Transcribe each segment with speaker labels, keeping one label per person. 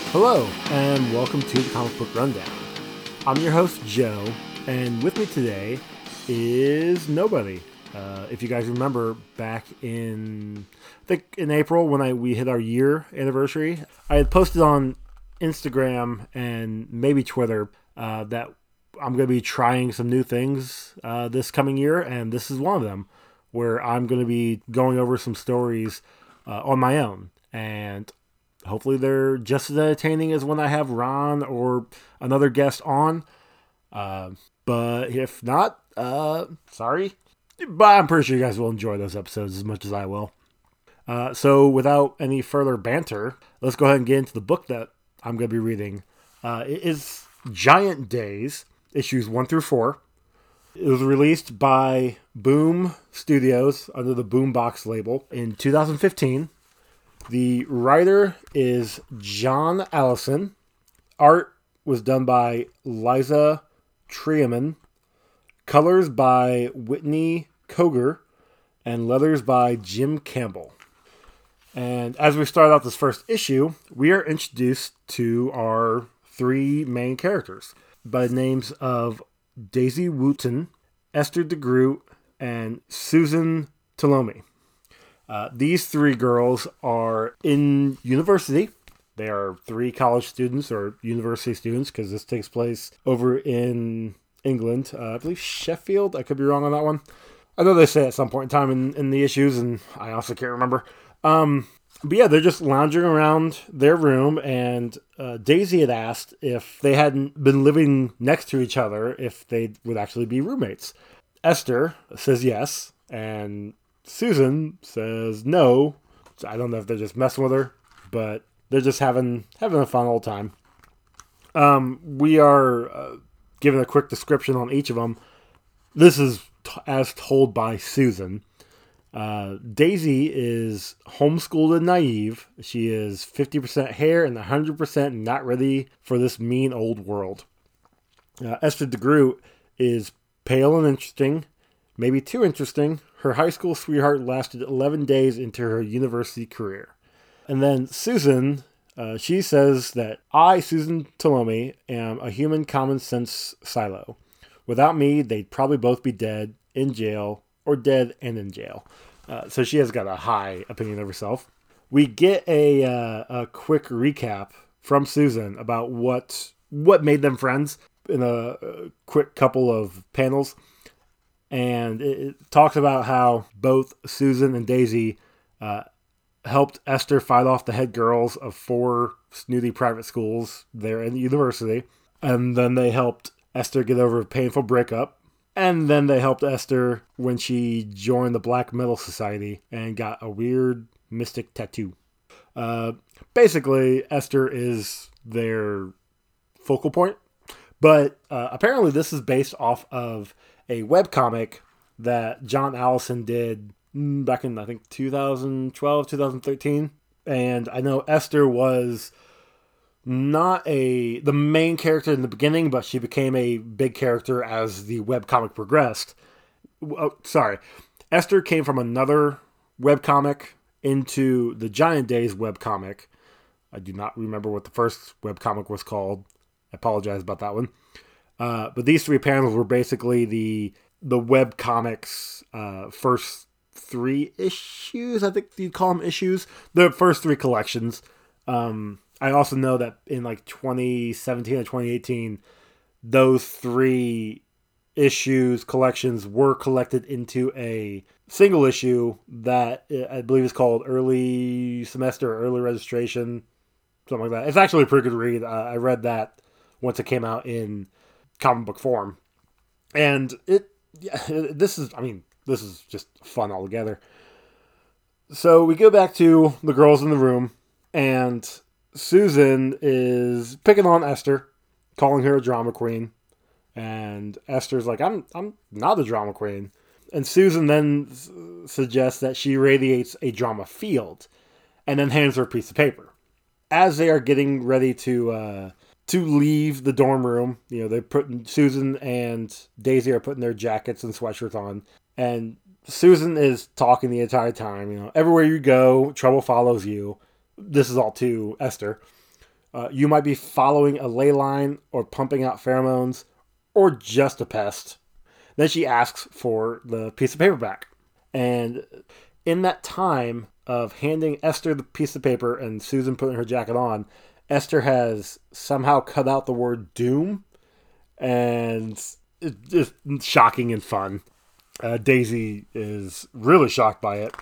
Speaker 1: Hello, and welcome to the Comic Book Rundown. I'm your host, Joe, and with me today is Nobody. If you guys remember back in, I think in April when we hit our year anniversary, I had posted on Instagram and maybe Twitter that I'm going to be trying some new things this coming year, and this is one of them, where I'm going to be going over some stories on my own. And hopefully they're just as entertaining as when I have Ron or another guest on. But if not, sorry. But I'm pretty sure you guys will enjoy those episodes as much as I will. So without any further banter, let's go ahead and get into the book that I'm going to be reading. It is Giant Days, issues 1 through 4. It was released by Boom Studios under the Boombox label in 2015. The writer is John Allison. Art was done by Liza Treeman. Colors by Whitney Koger. And leathers by Jim Campbell. And as we start out this first issue, we are introduced to our three main characters by the names of Daisy Wooten, Esther DeGroot, and Susan Tolomei. These three girls are in university. They are three college students or university students because this takes place over in England. I believe Sheffield. I could be wrong on that one. I know they say at some point in time in the issues, and I also can't remember. But yeah, they're just lounging around their room, and Daisy had asked if they hadn't been living next to each other, if they would actually be roommates. Esther says yes, and Susan says no. I don't know if they're just messing with her, but they're just having a fun old time. We are given a quick description on each of them. This is as told by Susan. Daisy is homeschooled and naive. She is 50% hair and 100% not ready for this mean old world. Esther DeGroot is pale and interesting, maybe too interesting. Her high school sweetheart lasted 11 days into her university career. And then Susan, she says that I, Susan Tolomei, am a human common sense silo. Without me, they'd probably both be dead, in jail, or dead and in jail. So she has got a high opinion of herself. We get a quick recap from Susan about what made them friends in a quick couple of panels. And it talks about how both Susan and Daisy helped Esther fight off the head girls of 4 snooty private schools there in the university. And then they helped Esther get over a painful breakup. And then they helped Esther when she joined the Black Metal Society and got a weird mystic tattoo. Basically, Esther is their focal point. But apparently this is based off of a webcomic that John Allison did back in, I think, 2012, 2013. And I know Esther was not the main character in the beginning, but she became a big character as the webcomic progressed. Oh, sorry. Esther came from another webcomic into the Giant Days webcomic. I do not remember what the first webcomic was called. I apologize about that one. But these 3 panels were basically the webcomic's first 3 issues. I think you'd call them issues. The first 3 collections. I also know that in like 2017 or 2018, those 3 issues collections were collected into a single issue that I believe is called Early Semester or Early Registration, something like that. It's actually a pretty good read. I read that once it came out in comic book form. And this is just fun altogether. So we go back to the girls in the room, and Susan is picking on Esther, calling her a drama queen. And Esther's like, I'm not a drama queen. And Susan then suggests that she radiates a drama field, and then hands her a piece of paper. As they are getting ready to leave the dorm room, Susan and Daisy are putting their jackets and sweatshirts on, and Susan is talking the entire time. Everywhere you go, trouble follows you. This is all to Esther. You might be following a ley line or pumping out pheromones or just a pest. Then she asks for the piece of paper back. And in that time of handing Esther the piece of paper and Susan putting her jacket on, Esther has somehow cut out the word doom. And it's just shocking and fun. Daisy is really shocked by it.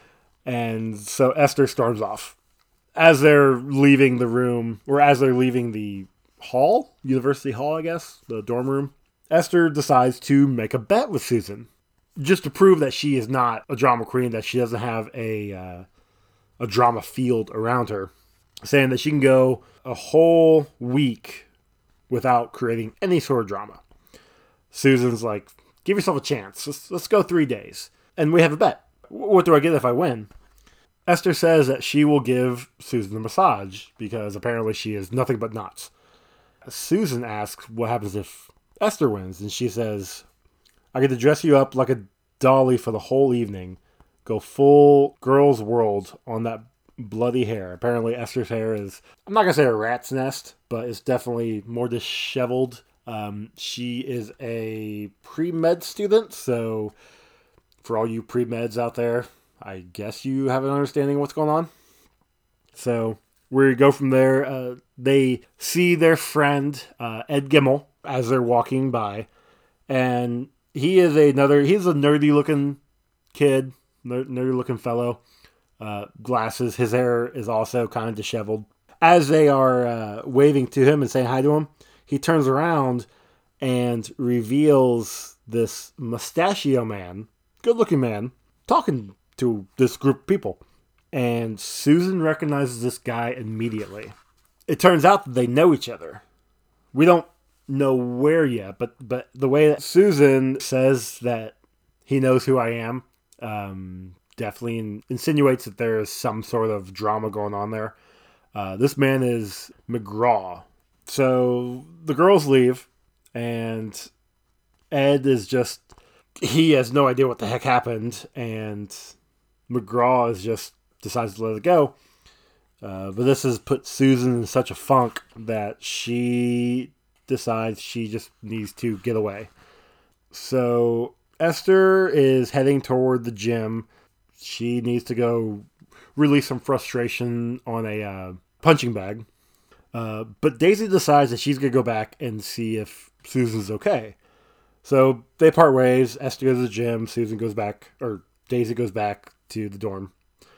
Speaker 1: And so Esther storms off. As they're leaving the room, or as they're leaving the hall, University Hall, I guess, the dorm room, Esther decides to make a bet with Susan. Just to prove that she is not a drama queen, that she doesn't have a drama field around her. Saying that she can go a whole week without creating any sort of drama. Susan's like, give yourself a chance. Let's go 3 days. And we have a bet. What do I get if I win? Esther says that she will give Susan a massage because apparently she is nothing but nuts. Susan asks what happens if Esther wins, and she says, I get to dress you up like a dolly for the whole evening. Go full girl's world on that bloody hair. Apparently Esther's hair is, I'm not going to say a rat's nest, but it's definitely more disheveled. She is a pre-med student, so for all you pre-meds out there, I guess you have an understanding of what's going on. So we go from there. They see their friend, Ed Gimmel, as they're walking by. And he's a nerdy looking kid, nerdy looking fellow. Glasses. His hair is also kind of disheveled. As they are waving to him and saying hi to him, he turns around and reveals this mustachio man, good looking man, talking to this group of people. And Susan recognizes this guy immediately. It turns out that they know each other. We don't know where yet, but the way that Susan says that he knows who I am definitely insinuates that there is some sort of drama going on there. This man is McGraw. So the girls leave, and Ed is just, he has no idea what the heck happened, and McGraw is just decides to let it go. But this has put Susan in such a funk that she decides she just needs to get away. So Esther is heading toward the gym. She needs to go release some frustration on a punching bag. But Daisy decides that she's going to go back and see if Susan's okay. So they part ways. Esther goes to the gym. Daisy goes back to the dorm.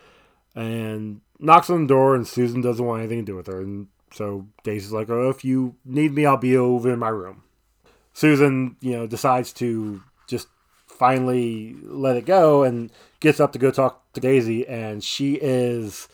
Speaker 1: And knocks on the door, and Susan doesn't want anything to do with her. And so Daisy's like, oh, if you need me, I'll be over in my room. Susan, decides to just finally let it go and gets up to go talk to Daisy. And she's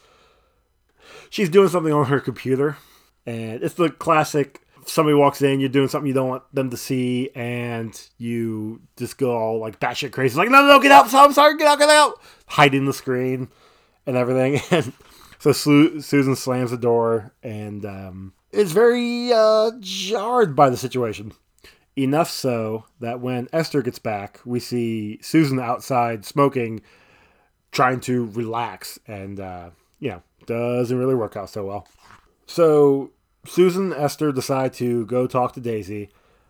Speaker 1: doing something on her computer. And it's the classic, somebody walks in, you're doing something you don't want them to see, and you just go all like batshit crazy. Like, no, get out. I'm sorry, get out. Hiding the screen and everything. And so Susan slams the door and is very jarred by the situation. Enough so that when Esther gets back, we see Susan outside smoking, trying to relax, and doesn't really work out so well. So Susan and Esther decide to go talk to Daisy.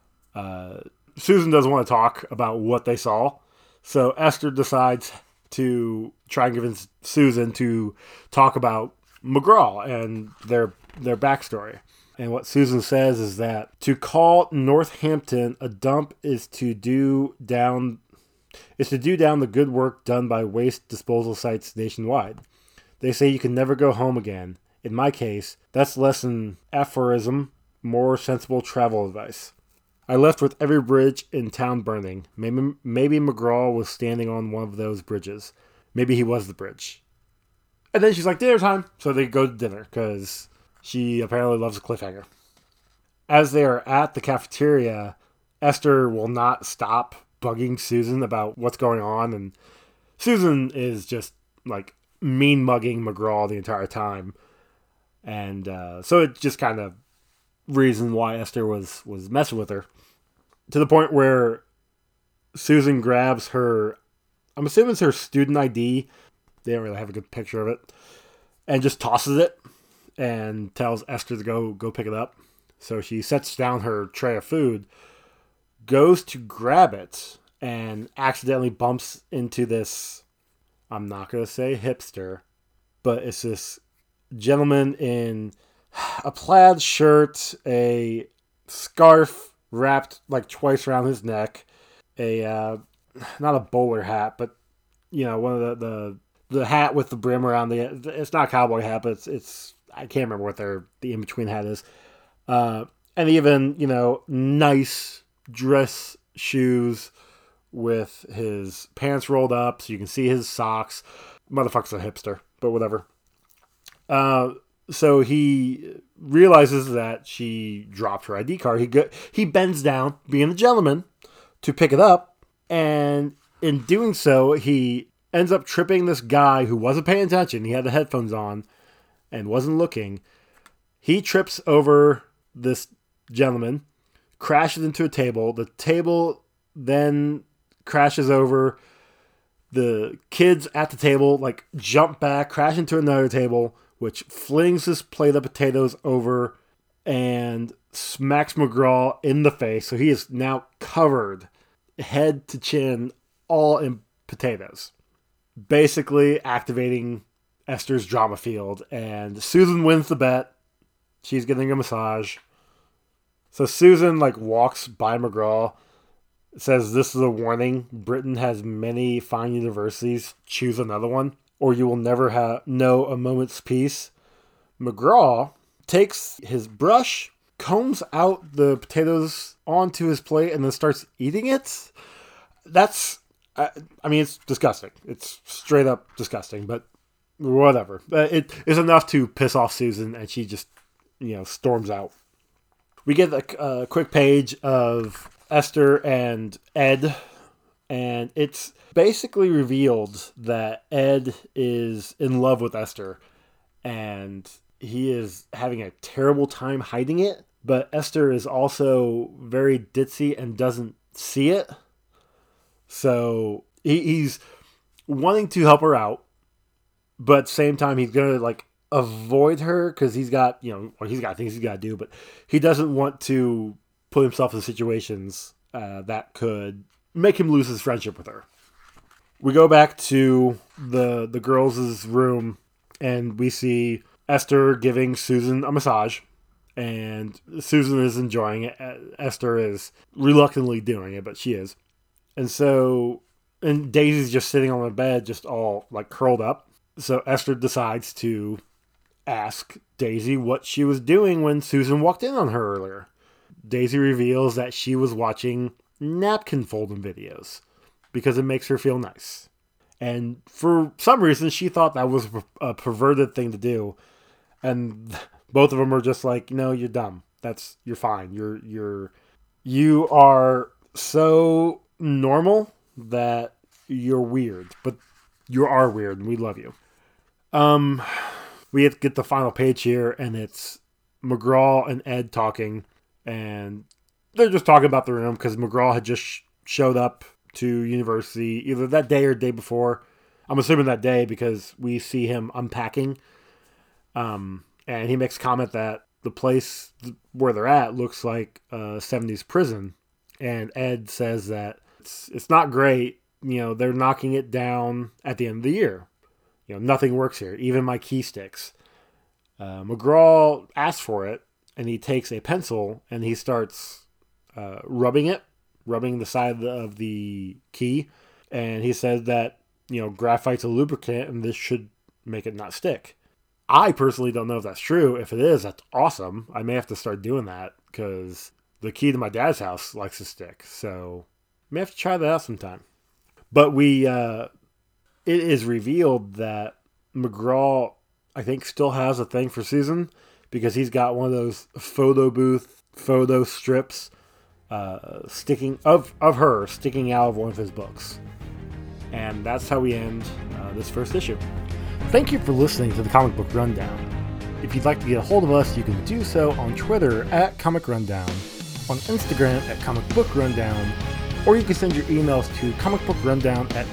Speaker 1: Susan doesn't want to talk about what they saw, so Esther decides to try and convince Susan to talk about McGraw and their backstory. And what Susan says is that to call Northampton a dump is to do down the good work done by waste disposal sites nationwide. They say you can never go home again. In my case, that's less than aphorism, more sensible travel advice. I left with every bridge in town burning. Maybe McGraw was standing on one of those bridges. Maybe he was the bridge. And then she's like, dinner time. So they go to dinner because she apparently loves a cliffhanger. As they are at the cafeteria, Esther will not stop bugging Susan about what's going on. And Susan is just like mean mugging McGraw the entire time. And so it just kind of reason why Esther was messing with her. To the point where Susan grabs her, I'm assuming it's her student ID. They don't really have a good picture of it. And just tosses it. and tells Esther to go pick it up. So she sets down her tray of food, goes to grab it, and accidentally bumps into this, I'm not going to say hipster, but it's this gentleman in a plaid shirt, a scarf wrapped like twice around his neck, a not a bowler hat, but one of the hat with the brim around it's not a cowboy hat, but it's I can't remember what the in between hat is, and even nice dress shoes with his pants rolled up so you can see his socks. Motherfucker's a hipster, but whatever. So he realizes that she dropped her ID card. He bends down, being a gentleman, to pick it up, and in doing so, he ends up tripping this guy who wasn't paying attention. He had the headphones on and wasn't looking. He trips over this gentleman, crashes into a table. The table then crashes over. The kids at the table jump back, crash into another table, which flings this plate of potatoes over and smacks McGraw in the face. So he is now covered head to chin, all in potatoes. Basically activating Esther's drama field. And Susan wins the bet. She's getting a massage. So Susan walks by McGraw, says, "This is a warning. Britain has many fine universities. Choose another one, or you will never know a moment's peace." McGraw takes his brush, combs out the potatoes onto his plate, and then starts eating it. That's, it's disgusting. It's straight up disgusting, but whatever. It is enough to piss off Susan, and she just, storms out. We get a quick page of Esther and Ed, and it's basically revealed that Ed is in love with Esther, and he is having a terrible time hiding it, but Esther is also very ditzy and doesn't see it. So he's wanting to help her out, but at the same time he's going to avoid her because he's got things he's got to do, but he doesn't want to put himself in situations that could make him lose his friendship with her. We go back to the girls' room, and we see Esther giving Susan a massage, and Susan is enjoying it. Esther is reluctantly doing it, but she is. And Daisy's just sitting on the bed, just all curled up. So Esther decides to ask Daisy what she was doing when Susan walked in on her earlier. Daisy reveals that she was watching napkin folding videos because it makes her feel nice. And for some reason, she thought that was a perverted thing to do. And both of them are just no, you're dumb. You're fine. You are so normal that you're weird, but you are weird and we love you. We get the final page here, and it's McGraw and Ed talking, and they're just talking about the room because McGraw had just showed up to university either that day or day before. I'm assuming that day because we see him unpacking. And he makes a comment that the place where they're at looks like a 70s prison. And Ed says that it's not great. They're knocking it down at the end of the year. Nothing works here, even my key sticks. McGraw asks for it, and he takes a pencil and he starts rubbing the side of the key. And he says that, graphite's a lubricant and this should make it not stick. I personally don't know if that's true. If it is, that's awesome. I may have to start doing that because the key to my dad's house likes to stick. So I may have to try that out sometime. But it is revealed that McGraw, I think, still has a thing for Susan because he's got one of those photo booth photo strips sticking of her sticking out of one of his books. And that's how we end this first issue. Thank you for listening to the Comic Book Rundown. If you'd like to get a hold of us, you can do so on Twitter at Comic Rundown, on Instagram at Comic Book Rundown, or you can send your emails to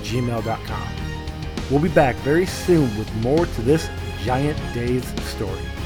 Speaker 1: comicbookrundown@gmail.com. We'll be back very soon with more to this Giant Days story.